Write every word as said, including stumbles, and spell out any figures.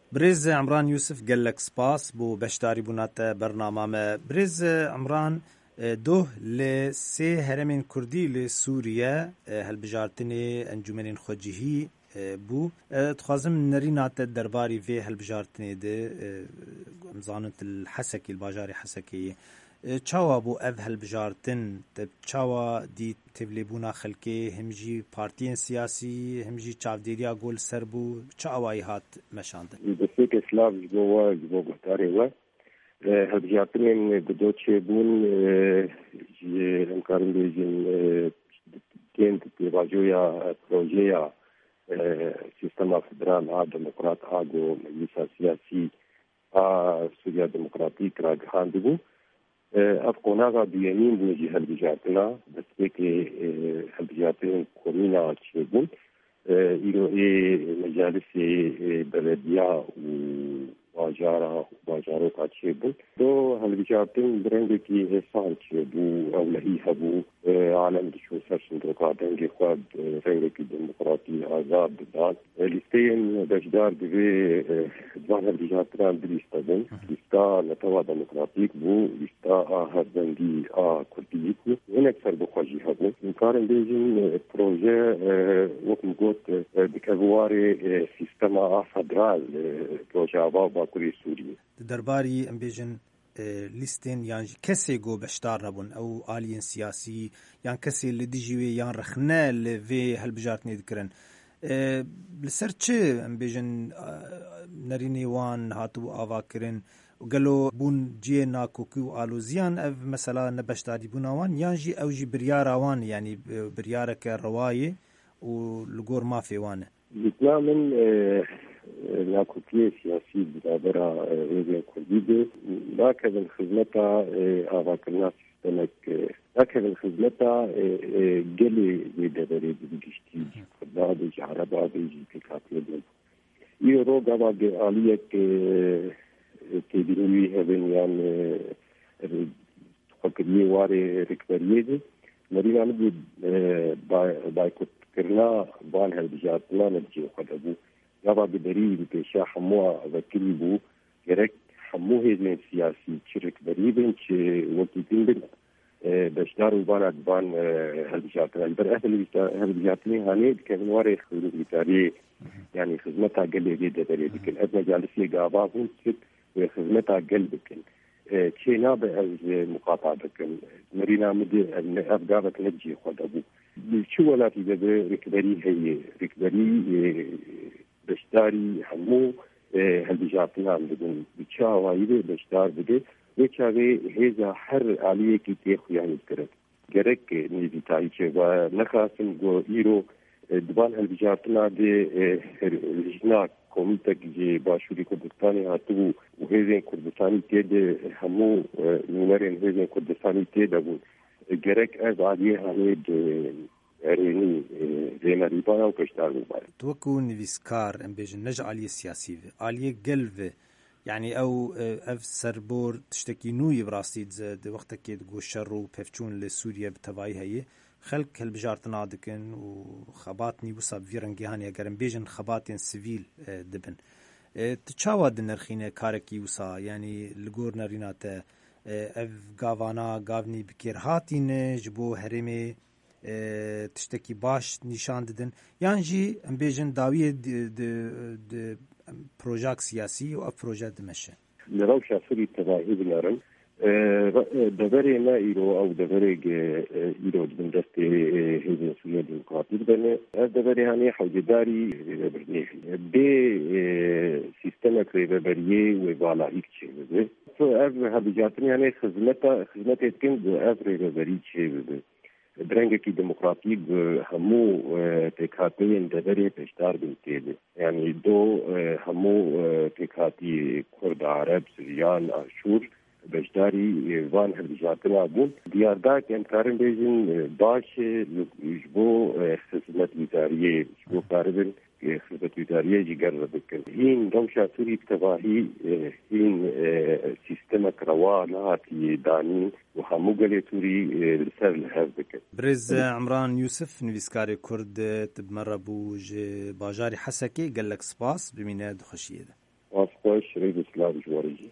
برز عمران يوسف قال لك سباس بو بشتاري بونات برنامج برز عمران دوه لسه هرمين كردي لسوريا هالبجارتني انجمن خوجهي بو تخازم نرينات درباري في هالبجارتني ده مزانت الحسكي الباجاري حسكي چاوا بو اف هالبجارتن چاوا دي تبليبونا خلكي همجي بارتيين سياسي همجي چاوديريا گول سربو چاواي هات مشاند بسيك اسلاف جوا جوا قطاري و هالبجارتن بدوتشي بون همكارن بيجن كنت تراجويا بروجيا سيستم فدرال ها ديمقراط اگو مجلس سياسي ا سوريا ديمقراطيك راج هاندبو افقوناغا بيمين بوجه هالبجارتنا بس كي هالبجارتن كومينا تشيبون إلى مجالس بلدية وواجارة وواجارة كاتشيبون دو هالبجارتن برندكي هسان تشيبو أو لهيها بو عالم دشو سرسن دوكاتن خواد رنگكي ديمقراطي آزاد بدان لستين بجدار دوي دوان هالبجارتنا بليستادن لستا نتوا ديمقراطيك بو لستا هردندي كرديكو هناك سر بخواجي هبو مكارن بيجن بروجي وكم قوت بكبواري سيستما فدرال بروجي عبا باكوري سوري درباري ام بيجن لیستین یعنی کسی گو بشتار نبون او آلین سیاسی یعنی کسی اللي دیجی یعنی رخنه لوی هالبجارتنی دکرن لسر چه ام بیجن نرینی وان هاتو آوا کرن وقالوا بون جي ناكوكو آلوزيان اف مثلا نبشتاري بوناوان يانجي او جي بريارا وان يعني بريارك الرواية ولقور ما في وانا بيتنا من ناكوكي سياسي بتابرا ريزين كرديدي لكن الخدمة آغاكرنا سيستمك لكن الخدمة قلي يدبري بيجشتي خدا بيجي عربا بيجي بيكاتلين يورو قابا آلية تبيني هبن يعني فكرية واري ركبرية مرينا نبي بايكوت كرنا بان هالبجاتنا نبجي وقدبو يابا بدري بكشا حموها ذكري بو يرك حمو هيزين سياسي تشرك بريبن تش وكيتين بن بشدار وبان بان هالبجاتنا البر اهل هالبجاتنا هاني كان واري خدمة بتاري يعني خدمتها قل جدا بري لكن ابن جالسي قابا هون ست وخدمتها قلبك شيء نابع از مقاطعتك مرينا مدي افقابك نجي خد ابو شو ولا في ذا ركبري هي ركبري بشتاري حمو هالبجاتنا بدون بتشا وايد بشتار بده وچاوي هيزا حر عليه كي تيخ يعني كرت جرك نيدي تايچه و نخاسن جو ايرو دبان هالبجاتنا دي لجنا کومیتک جی باشوری کردستانی هاتو و هیزین کردستانی تید همو نمرین هیزین کردستانی تید بود گرک از عادیه هنید ارینی زینا ریبانا و کشتار مبارد توکو نویسکار ام بیجن نج عالیه سیاسی عالیه قلب يعني او اف سربور تشتكي نوي براستيد زاد وقتك تقول شر وبفچون لسوريا بتبعي هي خلق هالبجارت نادكن وخباتني وصاب فيرنجهاني اگرم بيجن خباتين سيفيل دبن تشاوا دنرخينه كاركي وصا يعني لغور نرينات اف غاوانا غاوني بكير هاتين جبو هرمي تشتكي باش نشان ددن يعني جي ام بيجن داويه د بروجاك سياسي و بروجا دمشق لو شافري تباهي بنارن دبري ما إيرو أو دبري إيرو من دست هذه السورية الديمقراطية بنا دبري هني حوجداري برنيه ب سيستم كريبة بريه وبالا إكشي بده فأف هبجاتني هني خدمة خدمة تكن أف ريبة بريه شيء بده برنگه ديمقراطيك همو تكاتين دبري بشتار بنتيده يعني دو همو تكاتي كرد عرب سوريان اشور بشداري وان هالبجاتنا بون ديارداك امكارن بيجن باش يجبو خدمت وزارية يجبو قاربن خدمت وزارية جيگر بكن هين دوشا سوري بتباهي هين سيستمك رواناتي دانين وهمو قلي سوري لسر لهذ بكن برز عمران يوسف نويسكاري كرد تبمر بوج باجاري حسكي قال لك سباس بميناد خشيده واس خوش ريد اسلام جوارجي